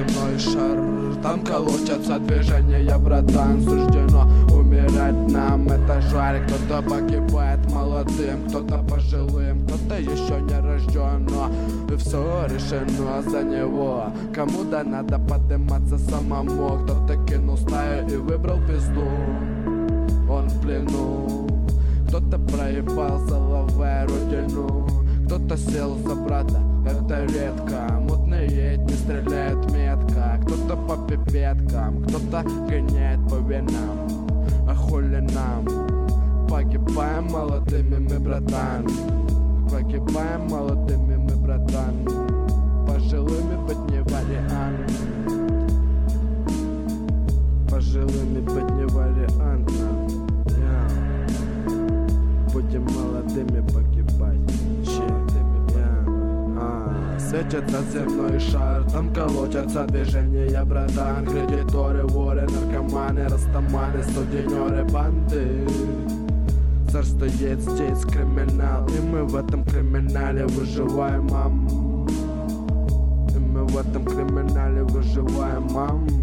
земной шар. Там колотятся движения, братан, суждено умирать нам. Это жаль, кто-то погибает молодым, кто-то пожилым, кто-то еще не рожден, но и все решено за него. Кому-то надо подниматься самому, кто-то кинул стаю и выбрал пизду. Он в плену, кто-то проебал заловая родину, кто-то сел за брата, это редко. Мутные дни стреляют метко, кто-то по пипеткам, кто-то гоняет по венам. А хули нам? Погибаем молодыми мы, братан. Погибаем молодыми мы, братан. Пожилыми быть не вариант. Пожилыми быть не вариант. Будем молодыми погибать. Светится земной шар, там колотятся движения, братан. Кредиторы, воры, наркоманы, растаманы, студенеры, банды. Царствует здесь криминал, и мы в этом криминале выживаем, мам. И мы в этом криминале выживаем, мам.